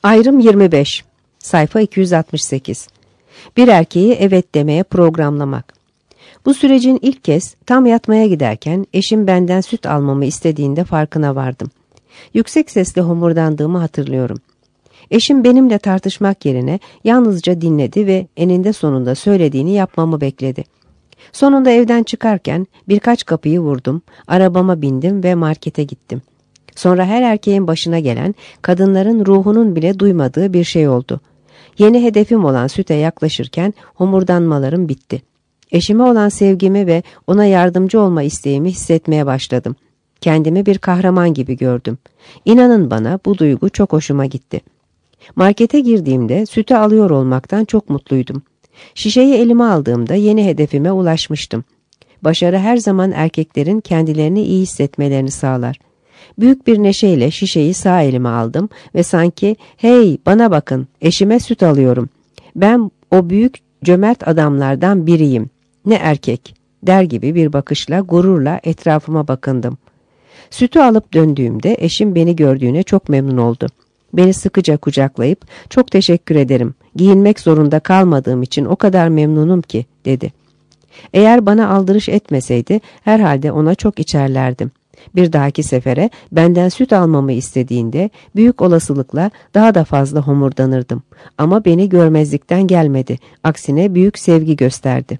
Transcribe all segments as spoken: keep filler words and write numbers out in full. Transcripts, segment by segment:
Ayrım yirmi beş. Sayfa iki yüz altmış sekiz. Bir erkeği evet demeye programlamak. Bu sürecin ilk kez tam yatmaya giderken eşim benden süt almamı istediğinde farkına vardım. Yüksek sesle homurdandığımı hatırlıyorum. Eşim benimle tartışmak yerine yalnızca dinledi ve eninde sonunda söylediğini yapmamı bekledi. Sonunda evden çıkarken birkaç kapıyı vurdum, arabama bindim ve markete gittim. Sonra her erkeğin başına gelen, kadınların ruhunun bile duymadığı bir şey oldu. Yeni hedefim olan süte yaklaşırken homurdanmalarım bitti. Eşime olan sevgimi ve ona yardımcı olma isteğimi hissetmeye başladım. Kendimi bir kahraman gibi gördüm. İnanın bana bu duygu çok hoşuma gitti. Markete girdiğimde sütü alıyor olmaktan çok mutluydum. Şişeyi elime aldığımda yeni hedefime ulaşmıştım. Başarı her zaman erkeklerin kendilerini iyi hissetmelerini sağlar. Büyük bir neşeyle şişeyi sağ elime aldım ve sanki "Hey, bana bakın, eşime süt alıyorum. Ben o büyük cömert adamlardan biriyim. Ne erkek?" der gibi bir bakışla gururla etrafıma bakındım. Sütü alıp döndüğümde eşim beni gördüğüne çok memnun oldu. Beni sıkıca kucaklayıp "Çok teşekkür ederim. Giyinmek zorunda kalmadığım için o kadar memnunum ki," dedi. Eğer bana aldırış etmeseydi herhalde ona çok içerlerdim. Bir dahaki sefere benden süt almamı istediğinde büyük olasılıkla daha da fazla homurdanırdım. Ama beni görmezlikten gelmedi. Aksine büyük sevgi gösterdi.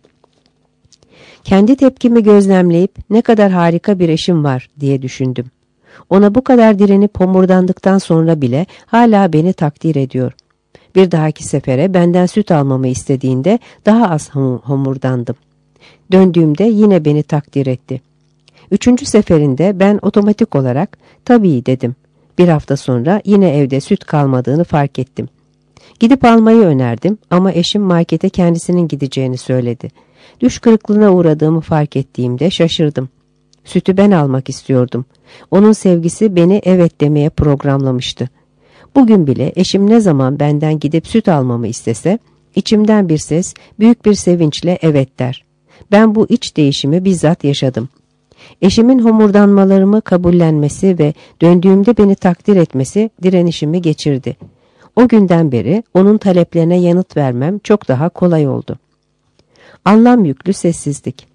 Kendi tepkimi gözlemleyip ne kadar harika bir eşim var diye düşündüm. Ona bu kadar direnip homurdandıktan sonra bile hala beni takdir ediyor. Bir dahaki sefere benden süt almamı istediğinde daha az homurdandım. Döndüğümde yine beni takdir etti. Üçüncü seferinde ben otomatik olarak "Tabii," dedim. Bir hafta sonra yine evde süt kalmadığını fark ettim. Gidip almayı önerdim ama eşim markete kendisinin gideceğini söyledi. Düş kırıklığına uğradığımı fark ettiğimde şaşırdım. Sütü ben almak istiyordum. Onun sevgisi beni evet demeye programlamıştı. Bugün bile eşim ne zaman benden gidip süt almamı istese, içimden bir ses büyük bir sevinçle evet der. Ben bu iç değişimi bizzat yaşadım. Eşimin homurdanmalarımı kabullenmesi ve döndüğümde beni takdir etmesi direnişimi geçirdi. O günden beri onun taleplerine yanıt vermem çok daha kolay oldu. Anlam yüklü sessizlik.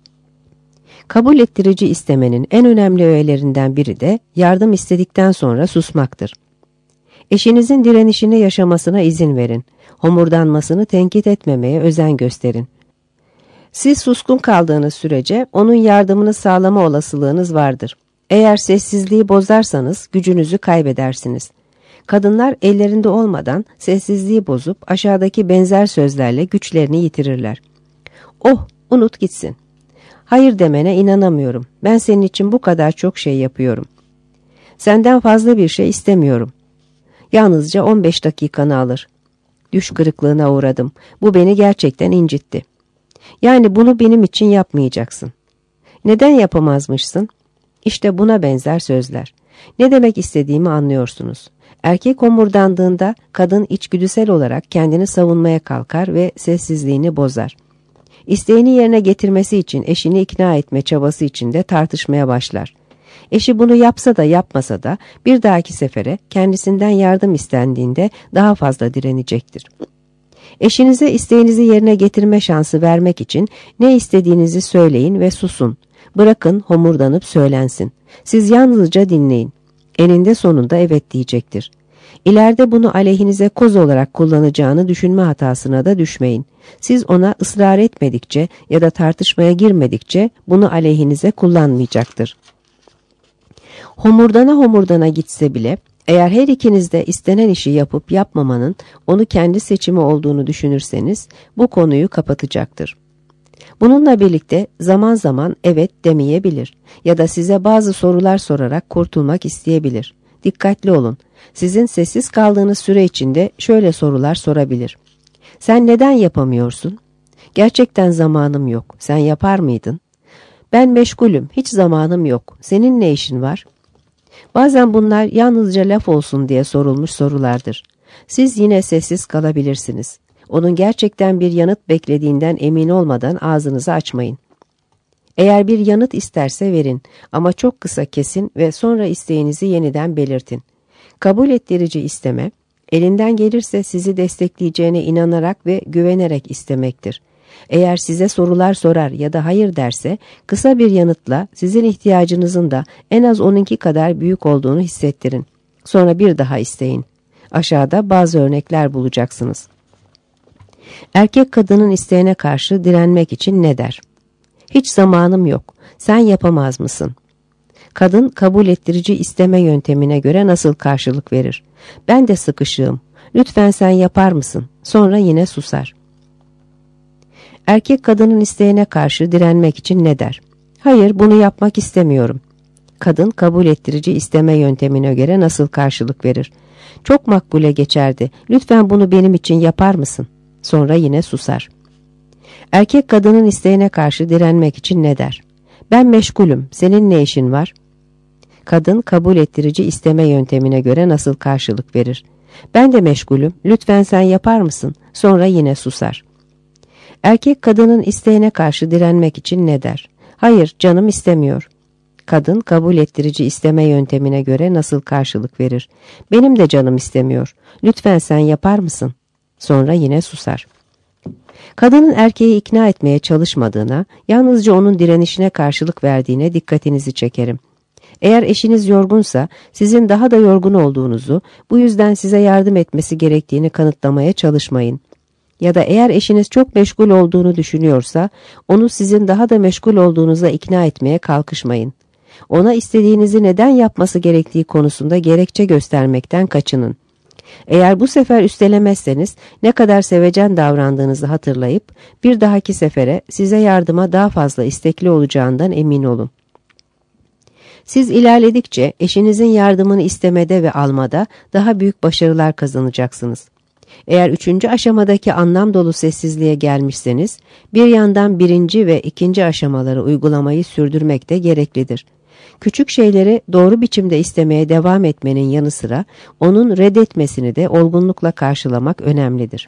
Kabul ettirici istemenin en önemli öğelerinden biri de yardım istedikten sonra susmaktır. Eşinizin direnişini yaşamasına izin verin. Homurdanmasını tenkit etmemeye özen gösterin. Siz suskun kaldığınız sürece onun yardımını sağlama olasılığınız vardır. Eğer sessizliği bozarsanız gücünüzü kaybedersiniz. Kadınlar ellerinde olmadan sessizliği bozup aşağıdaki benzer sözlerle güçlerini yitirirler. "Oh, unut gitsin. Hayır demene inanamıyorum. Ben senin için bu kadar çok şey yapıyorum. Senden fazla bir şey istemiyorum. Yalnızca on beş dakikanı alır. Düş kırıklığına uğradım. Bu beni gerçekten incitti. Yani bunu benim için yapmayacaksın. Neden yapamazmışsın?" İşte buna benzer sözler. Ne demek istediğimi anlıyorsunuz. Erkek homurdandığında kadın içgüdüsel olarak kendini savunmaya kalkar ve sessizliğini bozar. İsteğini yerine getirmesi için eşini ikna etme çabası içinde tartışmaya başlar. Eşi bunu yapsa da yapmasa da bir dahaki sefere kendisinden yardım istendiğinde daha fazla direnecektir. Eşinize isteğinizi yerine getirme şansı vermek için ne istediğinizi söyleyin ve susun. Bırakın homurdanıp söylensin. Siz yalnızca dinleyin. Eninde sonunda evet diyecektir. İleride bunu aleyhinize koz olarak kullanacağını düşünme hatasına da düşmeyin. Siz ona ısrar etmedikçe ya da tartışmaya girmedikçe bunu aleyhinize kullanmayacaktır. Homurdana homurdana gitse bile eğer her ikiniz de istenen işi yapıp yapmamanın onu kendi seçimi olduğunu düşünürseniz bu konuyu kapatacaktır. Bununla birlikte zaman zaman evet demeyebilir ya da size bazı sorular sorarak kurtulmak isteyebilir. Dikkatli olun. Sizin sessiz kaldığınız süre içinde şöyle sorular sorabilir. "Sen neden yapamıyorsun?" "Gerçekten zamanım yok. Sen yapar mıydın?" "Ben meşgulüm. Hiç zamanım yok. Senin ne işin var?" Bazen bunlar yalnızca laf olsun diye sorulmuş sorulardır. Siz yine sessiz kalabilirsiniz. Onun gerçekten bir yanıt beklediğinden emin olmadan ağzınızı açmayın. Eğer bir yanıt isterse verin ama çok kısa kesin ve sonra isteğinizi yeniden belirtin. Kabul ettirici isteme, Elinden gelirse sizi destekleyeceğine inanarak ve güvenerek istemektir. Eğer size sorular sorar ya da hayır derse, kısa bir yanıtla sizin ihtiyacınızın da en az onunki kadar büyük olduğunu hissettirin. Sonra bir daha isteyin. Aşağıda bazı örnekler bulacaksınız. Erkek kadının isteğine karşı direnmek için ne der? Hiç zamanım yok. Sen yapamaz mısın? Kadın kabul ettirici isteme yöntemine göre nasıl karşılık verir? Ben de sıkışığım. Lütfen sen yapar mısın? Sonra yine susar. Erkek kadının isteğine karşı direnmek için ne der? Hayır, bunu yapmak istemiyorum. Kadın kabul ettirici isteme yöntemine göre nasıl karşılık verir? Çok makbule geçerdi. Lütfen bunu benim için yapar mısın? Sonra yine susar. Erkek kadının isteğine karşı direnmek için ne der? Ben meşgulüm. Senin ne işin var? Kadın kabul ettirici isteme yöntemine göre nasıl karşılık verir? Ben de meşgulüm. Lütfen sen yapar mısın? Sonra yine susar. Erkek kadının isteğine karşı direnmek için ne der? Hayır, canım istemiyor. Kadın kabul ettirici isteme yöntemine göre nasıl karşılık verir? Benim de canım istemiyor. Lütfen sen yapar mısın? Sonra yine susar. Kadının erkeği ikna etmeye çalışmadığına, yalnızca onun direnişine karşılık verdiğine dikkatinizi çekerim. Eğer eşiniz yorgunsa, sizin daha da yorgun olduğunuzu, bu yüzden size yardım etmesi gerektiğini kanıtlamaya çalışmayın. Ya da eğer eşiniz çok meşgul olduğunu düşünüyorsa, onu sizin daha da meşgul olduğunuza ikna etmeye kalkışmayın. Ona istediğinizi neden yapması gerektiği konusunda gerekçe göstermekten kaçının. Eğer bu sefer üstelemezseniz ne kadar sevecen davrandığınızı hatırlayıp bir dahaki sefere size yardıma daha fazla istekli olacağından emin olun. Siz ilerledikçe eşinizin yardımını istemede ve almada daha büyük başarılar kazanacaksınız. Eğer üçüncü aşamadaki anlam dolu sessizliğe gelmişseniz, bir yandan birinci ve ikinci aşamaları uygulamayı sürdürmek de gereklidir. Küçük şeyleri doğru biçimde istemeye devam etmenin yanı sıra onun reddetmesini de olgunlukla karşılamak önemlidir.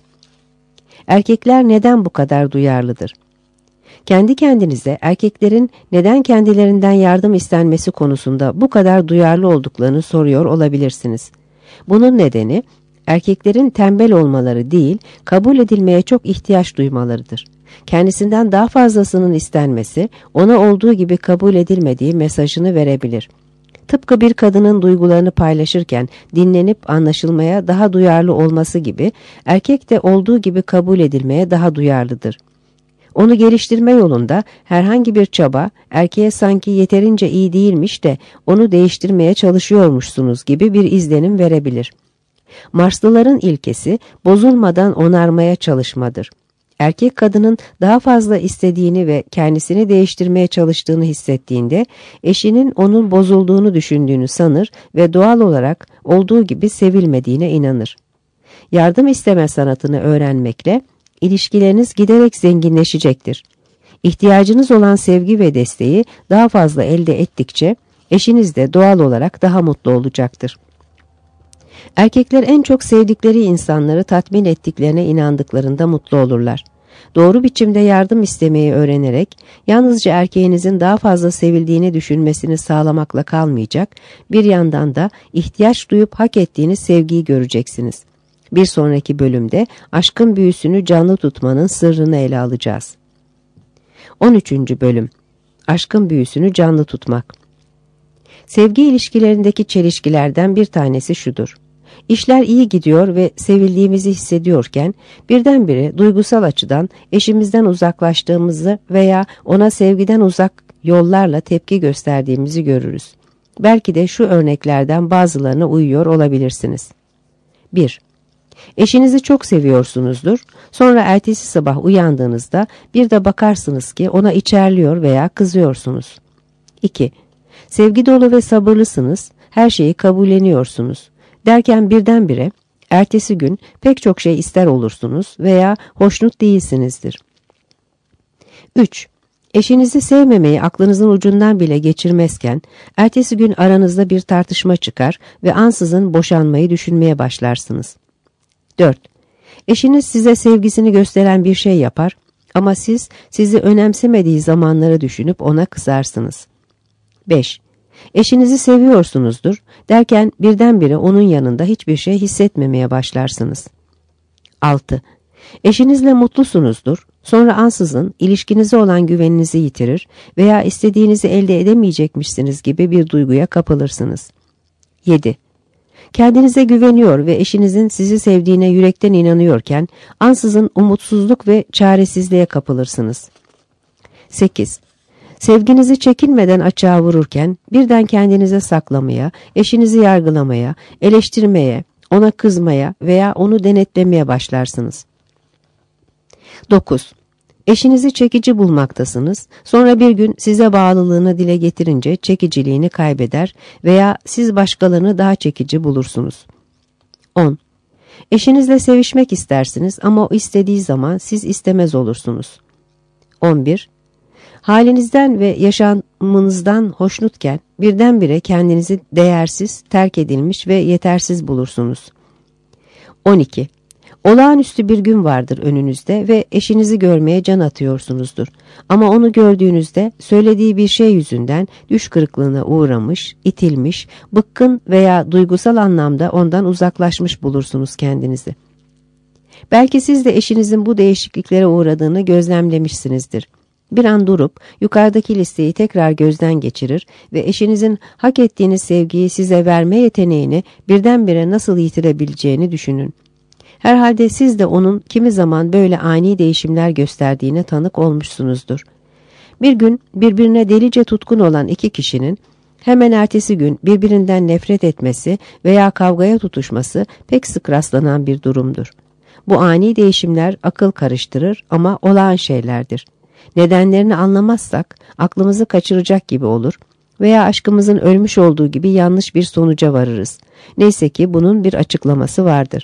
Erkekler neden bu kadar duyarlıdır? Kendi kendinize erkeklerin neden kendilerinden yardım istenmesi konusunda bu kadar duyarlı olduklarını soruyor olabilirsiniz. Bunun nedeni erkeklerin tembel olmaları değil, kabul edilmeye çok ihtiyaç duymalarıdır. Kendisinden daha fazlasının istenmesi, ona olduğu gibi kabul edilmediği mesajını verebilir. Tıpkı bir kadının duygularını paylaşırken dinlenip anlaşılmaya daha duyarlı olması gibi, erkek de olduğu gibi kabul edilmeye daha duyarlıdır. Onu geliştirme yolunda herhangi bir çaba, erkeğe sanki yeterince iyi değilmiş de onu değiştirmeye çalışıyormuşsunuz gibi bir izlenim verebilir. Marslıların ilkesi, bozulmadan onarmaya çalışmadır. Erkek kadının daha fazla istediğini ve kendisini değiştirmeye çalıştığını hissettiğinde, eşinin onun bozulduğunu düşündüğünü sanır ve doğal olarak olduğu gibi sevilmediğine inanır. Yardım isteme sanatını öğrenmekle, ilişkileriniz giderek zenginleşecektir. İhtiyacınız olan sevgi ve desteği daha fazla elde ettikçe, eşiniz de doğal olarak daha mutlu olacaktır. Erkekler en çok sevdikleri insanları tatmin ettiklerine inandıklarında mutlu olurlar. Doğru biçimde yardım istemeyi öğrenerek, yalnızca erkeğinizin daha fazla sevildiğini düşünmesini sağlamakla kalmayacak, bir yandan da ihtiyaç duyup hak ettiğiniz sevgiyi göreceksiniz. Bir sonraki bölümde aşkın büyüsünü canlı tutmanın sırrını ele alacağız. on üçüncü bölüm. Aşkın büyüsünü canlı tutmak. Sevgi ilişkilerindeki çelişkilerden bir tanesi şudur. İşler iyi gidiyor ve sevildiğimizi hissediyorken birdenbire duygusal açıdan eşimizden uzaklaştığımızı veya ona sevgiden uzak yollarla tepki gösterdiğimizi görürüz. Belki de şu örneklerden bazılarına uyuyor olabilirsiniz. bir. Eşinizi çok seviyorsunuzdur. Sonra ertesi sabah uyandığınızda bir de bakarsınız ki ona içerliyor veya kızıyorsunuz. iki. Sevgi dolu ve sabırlısınız. Her şeyi kabulleniyorsunuz. Derken birdenbire ertesi gün pek çok şey ister olursunuz veya hoşnut değilsinizdir. üç. Eşinizi sevmemeyi aklınızın ucundan bile geçirmezken ertesi gün aranızda bir tartışma çıkar ve ansızın boşanmayı düşünmeye başlarsınız. dört. Eşiniz size sevgisini gösteren bir şey yapar ama siz sizi önemsemediği zamanları düşünüp ona kızarsınız. beş. Eşinizi seviyorsunuzdur derken birdenbire onun yanında hiçbir şey hissetmemeye başlarsınız. altı. Eşinizle mutlusunuzdur, sonra ansızın ilişkinize olan güveninizi yitirir veya istediğinizi elde edemeyecekmişsiniz gibi bir duyguya kapılırsınız. yedi. Kendinize güveniyor ve eşinizin sizi sevdiğine yürekten inanıyorken ansızın umutsuzluk ve çaresizliğe kapılırsınız. sekiz. Sevginizi çekinmeden açığa vururken birden kendinize saklamaya, eşinizi yargılamaya, eleştirmeye, ona kızmaya veya onu denetlemeye başlarsınız. dokuz. Eşinizi çekici bulmaktasınız, sonra bir gün size bağlılığını dile getirince çekiciliğini kaybeder veya siz başkalarını daha çekici bulursunuz. on. Eşinizle sevişmek istersiniz ama o istediği zaman siz istemez olursunuz. on bir. Halinizden ve yaşamınızdan hoşnutken birdenbire kendinizi değersiz, terk edilmiş ve yetersiz bulursunuz. on iki. Olağanüstü bir gün vardır önünüzde ve eşinizi görmeye can atıyorsunuzdur. Ama onu gördüğünüzde söylediği bir şey yüzünden düş kırıklığına uğramış, itilmiş, bıkkın veya duygusal anlamda ondan uzaklaşmış bulursunuz kendinizi. Belki siz de eşinizin bu değişikliklere uğradığını gözlemlemişsinizdir. Bir an durup yukarıdaki listeyi tekrar gözden geçirir ve eşinizin hak ettiğiniz sevgiyi size verme yeteneğini birdenbire nasıl yitirebileceğini düşünün. Herhalde siz de onun kimi zaman böyle ani değişimler gösterdiğine tanık olmuşsunuzdur. Bir gün birbirine delice tutkun olan iki kişinin hemen ertesi gün birbirinden nefret etmesi veya kavgaya tutuşması pek sık rastlanan bir durumdur. Bu ani değişimler akıl karıştırır ama olağan şeylerdir. Nedenlerini anlamazsak aklımızı kaçıracak gibi olur veya aşkımızın ölmüş olduğu gibi yanlış bir sonuca varırız. Neyse ki bunun bir açıklaması vardır.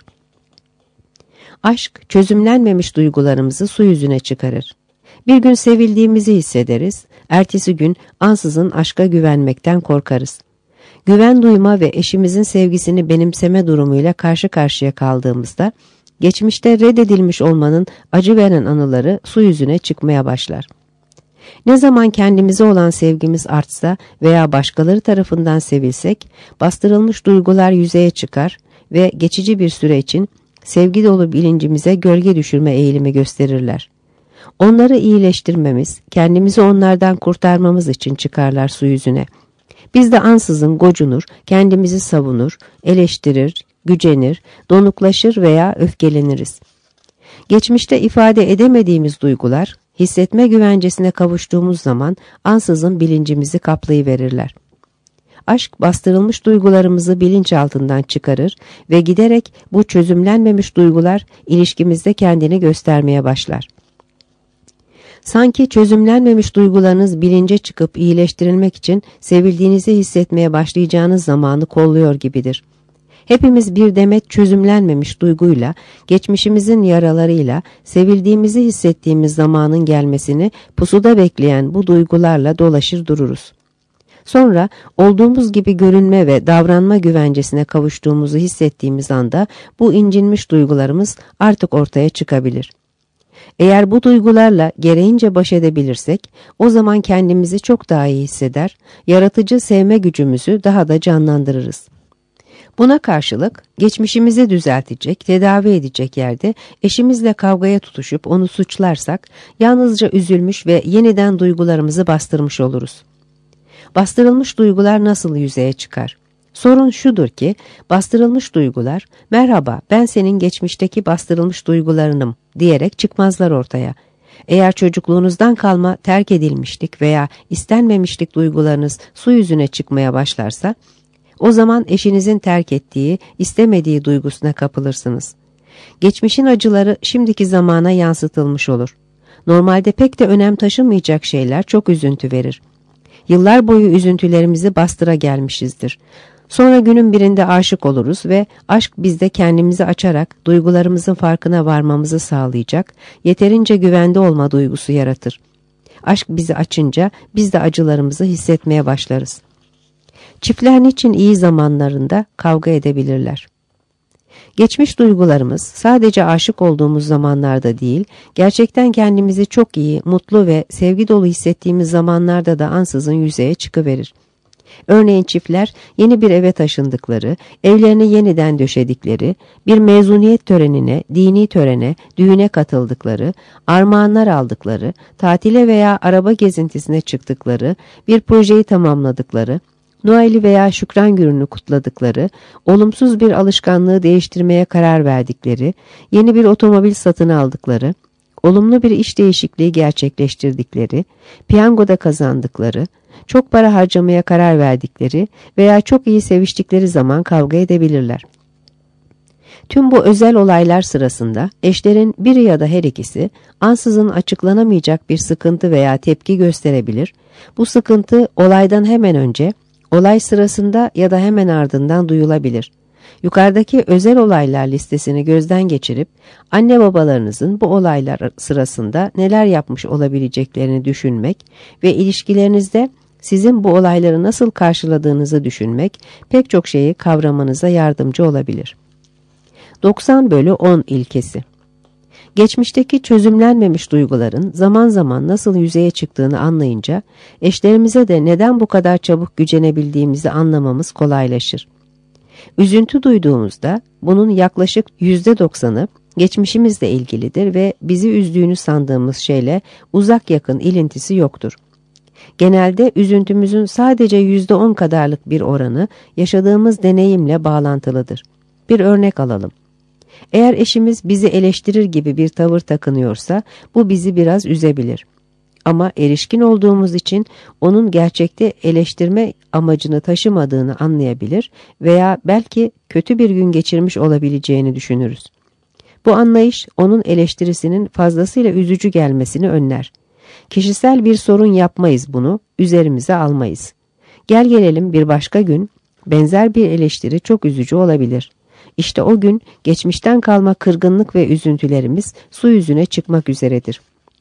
Aşk, çözümlenmemiş duygularımızı su yüzüne çıkarır. Bir gün sevildiğimizi hissederiz, ertesi gün ansızın aşka güvenmekten korkarız. Güven duyma ve eşimizin sevgisini benimseme durumuyla karşı karşıya kaldığımızda, geçmişte reddedilmiş olmanın acı veren anıları su yüzüne çıkmaya başlar. Ne zaman kendimize olan sevgimiz artsa veya başkaları tarafından sevilsek, bastırılmış duygular yüzeye çıkar ve geçici bir süre için sevgi dolu bilincimize gölge düşürme eğilimi gösterirler. Onları iyileştirmemiz, kendimizi onlardan kurtarmamız için çıkarlar su yüzüne. Biz de ansızın gocunur, kendimizi savunur, eleştirir, gücenir, donuklaşır veya öfkeleniriz. Geçmişte ifade edemediğimiz duygular, hissetme güvencesine kavuştuğumuz zaman ansızın bilincimizi kaplayıverirler. Aşk bastırılmış duygularımızı bilinçaltından çıkarır ve giderek bu çözümlenmemiş duygular ilişkimizde kendini göstermeye başlar. Sanki çözümlenmemiş duygularınız bilince çıkıp iyileştirilmek için sevildiğinizi hissetmeye başlayacağınız zamanı kolluyor gibidir. Hepimiz bir demet çözümlenmemiş duyguyla, geçmişimizin yaralarıyla, sevildiğimizi hissettiğimiz zamanın gelmesini pusuda bekleyen bu duygularla dolaşır dururuz. Sonra olduğumuz gibi görünme ve davranma güvencesine kavuştuğumuzu hissettiğimiz anda bu incinmiş duygularımız artık ortaya çıkabilir. Eğer bu duygularla gereğince baş edebilirsek, o zaman kendimizi çok daha iyi hisseder, yaratıcı sevme gücümüzü daha da canlandırırız. Buna karşılık geçmişimizi düzeltecek, tedavi edecek yerde eşimizle kavgaya tutuşup onu suçlarsak, yalnızca üzülmüş ve yeniden duygularımızı bastırmış oluruz. Bastırılmış duygular nasıl yüzeye çıkar? Sorun şudur ki, bastırılmış duygular, merhaba ben senin geçmişteki bastırılmış duygularınım diyerek çıkmazlar ortaya. Eğer çocukluğunuzdan kalma terk edilmişlik veya istenmemişlik duygularınız su yüzüne çıkmaya başlarsa, o zaman eşinizin terk ettiği, istemediği duygusuna kapılırsınız. Geçmişin acıları şimdiki zamana yansıtılmış olur. Normalde pek de önem taşımayacak şeyler çok üzüntü verir. Yıllar boyu üzüntülerimizi bastıra gelmişizdir. Sonra günün birinde aşık oluruz ve aşk bizde kendimizi açarak duygularımızın farkına varmamızı sağlayacak, yeterince güvende olma duygusu yaratır. Aşk bizi açınca biz de acılarımızı hissetmeye başlarız. Çiftler niçin iyi zamanlarında kavga edebilirler? Geçmiş duygularımız sadece aşık olduğumuz zamanlarda değil, gerçekten kendimizi çok iyi, mutlu ve sevgi dolu hissettiğimiz zamanlarda da ansızın yüzeye çıkıverir. Örneğin çiftler yeni bir eve taşındıkları, evlerini yeniden döşedikleri, bir mezuniyet törenine, dini törene, düğüne katıldıkları, armağanlar aldıkları, tatile veya araba gezintisine çıktıkları, bir projeyi tamamladıkları, Noel'i veya Şükran Günü'nü kutladıkları, olumsuz bir alışkanlığı değiştirmeye karar verdikleri, yeni bir otomobil satın aldıkları, olumlu bir iş değişikliği gerçekleştirdikleri, piyangoda kazandıkları, çok para harcamaya karar verdikleri veya çok iyi seviştikleri zaman kavga edebilirler. Tüm bu özel olaylar sırasında eşlerin biri ya da her ikisi ansızın açıklanamayacak bir sıkıntı veya tepki gösterebilir. Bu sıkıntı olaydan hemen önce, olay sırasında ya da hemen ardından duyulabilir. Yukarıdaki özel olaylar listesini gözden geçirip anne babalarınızın bu olaylar sırasında neler yapmış olabileceklerini düşünmek ve ilişkilerinizde sizin bu olayları nasıl karşıladığınızı düşünmek pek çok şeyi kavramanıza yardımcı olabilir. doksan bölü on ilkesi. Geçmişteki çözümlenmemiş duyguların zaman zaman nasıl yüzeye çıktığını anlayınca eşlerimize de neden bu kadar çabuk gücenebildiğimizi anlamamız kolaylaşır. Üzüntü duyduğumuzda bunun yaklaşık yüzde doksanı geçmişimizle ilgilidir ve bizi üzdüğünü sandığımız şeyle uzak yakın ilintisi yoktur. Genelde üzüntümüzün sadece yüzde on kadarlık bir oranı yaşadığımız deneyimle bağlantılıdır. Bir örnek alalım. Eğer eşimiz bizi eleştirir gibi bir tavır takınıyorsa bu bizi biraz üzebilir. Ama erişkin olduğumuz için onun gerçekte eleştirme amacını taşımadığını anlayabilir veya belki kötü bir gün geçirmiş olabileceğini düşünürüz. Bu anlayış onun eleştirisinin fazlasıyla üzücü gelmesini önler. Kişisel bir sorun yapmayız bunu, üzerimize almayız. Gel gelelim bir başka gün, benzer bir eleştiri çok üzücü olabilir. İşte o gün geçmişten kalma kırgınlık ve üzüntülerimiz su yüzüne çıkmak üzeredir.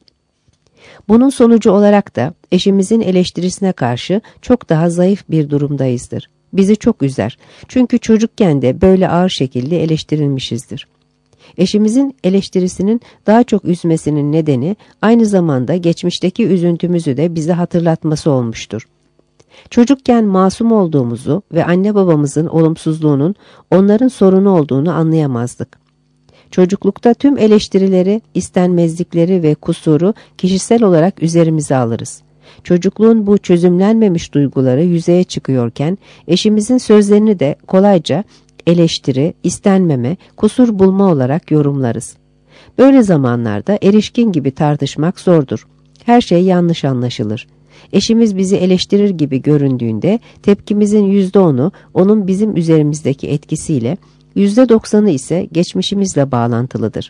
Bunun sonucu olarak da eşimizin eleştirisine karşı çok daha zayıf bir durumdayızdır. Bizi çok üzer. Çünkü çocukken de böyle ağır şekilde eleştirilmişizdir. Eşimizin eleştirisinin daha çok üzmesinin nedeni aynı zamanda geçmişteki üzüntümüzü de bize hatırlatması olmuştur. Çocukken masum olduğumuzu ve anne babamızın olumsuzluğunun onların sorunu olduğunu anlayamazdık. Çocuklukta tüm eleştirileri, istenmezlikleri ve kusuru kişisel olarak üzerimize alırız. Çocukluğun bu çözümlenmemiş duyguları yüzeye çıkıyorken eşimizin sözlerini de kolayca eleştiri, istenmeme, kusur bulma olarak yorumlarız. Böyle zamanlarda erişkin gibi tartışmak zordur. Her şey yanlış anlaşılır. Eşimiz bizi eleştirir gibi göründüğünde tepkimizin yüzde onu onun bizim üzerimizdeki etkisiyle, yüzde doksanı ise geçmişimizle bağlantılıdır.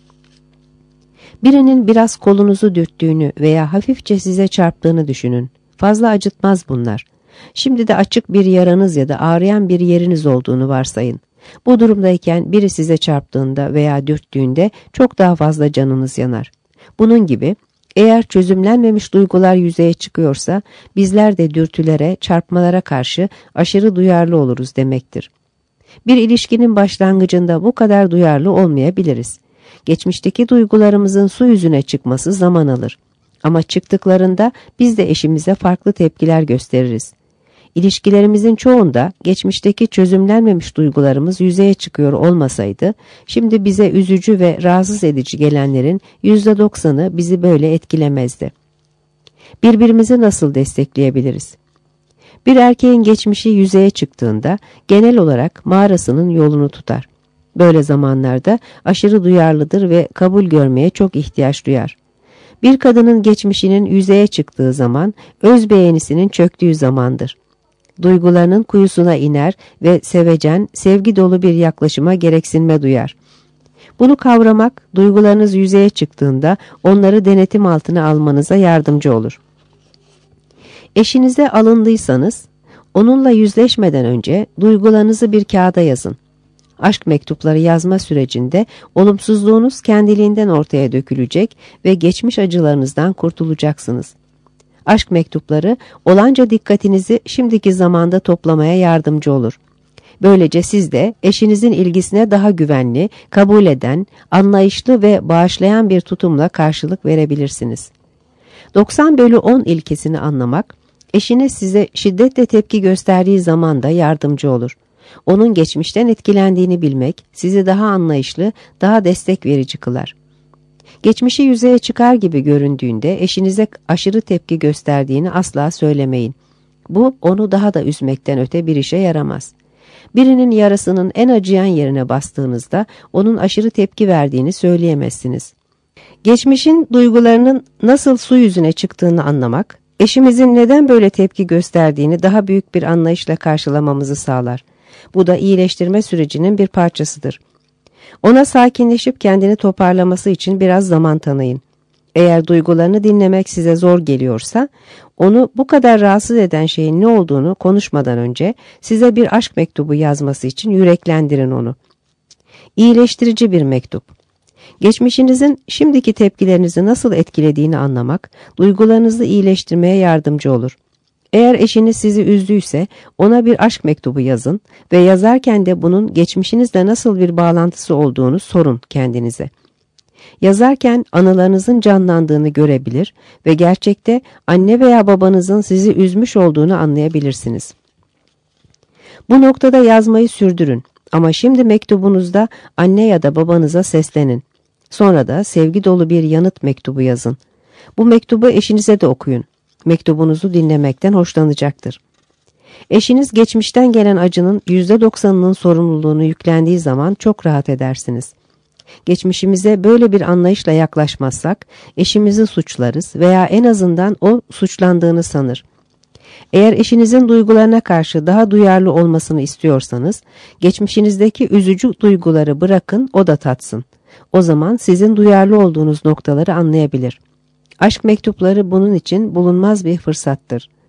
Birinin biraz kolunuzu dürttüğünü veya hafifçe size çarptığını düşünün. Fazla acıtmaz bunlar. Şimdi de açık bir yaranız ya da ağrıyan bir yeriniz olduğunu varsayın. Bu durumdayken biri size çarptığında veya dürttüğünde çok daha fazla canınız yanar. Bunun gibi eğer çözümlenmemiş duygular yüzeye çıkıyorsa bizler de dürtülere, çarpmalara karşı aşırı duyarlı oluruz demektir. Bir ilişkinin başlangıcında bu kadar duyarlı olmayabiliriz. Geçmişteki duygularımızın su yüzüne çıkması zaman alır. Ama çıktıklarında biz de eşimize farklı tepkiler gösteririz. İlişkilerimizin çoğunda geçmişteki çözümlenmemiş duygularımız yüzeye çıkıyor olmasaydı, şimdi bize üzücü ve rahatsız edici gelenlerin yüzde doksanı bizi böyle etkilemezdi. Birbirimizi nasıl destekleyebiliriz? Bir erkeğin geçmişi yüzeye çıktığında genel olarak mağarasının yolunu tutar. Böyle zamanlarda aşırı duyarlıdır ve kabul görmeye çok ihtiyaç duyar. Bir kadının geçmişinin yüzeye çıktığı zaman özbeğenisinin çöktüğü zamandır. Duygularının kuyusuna iner ve sevecen, sevgi dolu bir yaklaşıma gereksinme duyar. Bunu kavramak, duygularınız yüzeye çıktığında onları denetim altına almanıza yardımcı olur. Eşinize alındıysanız, onunla yüzleşmeden önce duygularınızı bir kağıda yazın. Aşk mektupları yazma sürecinde olumsuzluğunuz kendiliğinden ortaya dökülecek ve geçmiş acılarınızdan kurtulacaksınız. Aşk mektupları olanca dikkatinizi şimdiki zamanda toplamaya yardımcı olur. Böylece siz de eşinizin ilgisine daha güvenli, kabul eden, anlayışlı ve bağışlayan bir tutumla karşılık verebilirsiniz. doksan bölü on ilkesini anlamak, Eşiniz size şiddetle tepki gösterdiği zaman da yardımcı olur. Onun geçmişten etkilendiğini bilmek sizi daha anlayışlı, daha destek verici kılar. Geçmişi yüzeye çıkar gibi göründüğünde eşinize aşırı tepki gösterdiğini asla söylemeyin. Bu onu daha da üzmekten öte bir işe yaramaz. Birinin yarasının en acıyan yerine bastığınızda onun aşırı tepki verdiğini söyleyemezsiniz. Geçmişin duygularının nasıl su yüzüne çıktığını anlamak, eşimizin neden böyle tepki gösterdiğini daha büyük bir anlayışla karşılamamızı sağlar. Bu da iyileştirme sürecinin bir parçasıdır. Ona sakinleşip kendini toparlaması için biraz zaman tanıyın. Eğer duygularını dinlemek size zor geliyorsa, onu bu kadar rahatsız eden şeyin ne olduğunu konuşmadan önce size bir aşk mektubu yazması için yüreklendirin onu. İyileştirici bir mektup. Geçmişinizin şimdiki tepkilerinizi nasıl etkilediğini anlamak, duygularınızı iyileştirmeye yardımcı olur. Eğer eşiniz sizi üzdüyse ona bir aşk mektubu yazın ve yazarken de bunun geçmişinizle nasıl bir bağlantısı olduğunu sorun kendinize. Yazarken anılarınızın canlandığını görebilir ve gerçekte anne veya babanızın sizi üzmüş olduğunu anlayabilirsiniz. Bu noktada yazmayı sürdürün ama şimdi mektubunuzda anne ya da babanıza seslenin. Sonra da sevgi dolu bir yanıt mektubu yazın. Bu mektubu eşinize de okuyun. Mektubunuzu dinlemekten hoşlanacaktır. Eşiniz geçmişten gelen acının yüzde doksanının sorumluluğunu yüklendiği zaman çok rahat edersiniz. Geçmişimize böyle bir anlayışla yaklaşmazsak eşimizi suçlarız veya en azından o suçlandığını sanır. Eğer eşinizin duygularına karşı daha duyarlı olmasını istiyorsanız geçmişinizdeki üzücü duyguları bırakın, o da tatsın. O zaman sizin duyarlı olduğunuz noktaları anlayabilir. Aşk mektupları bunun için bulunmaz bir fırsattır.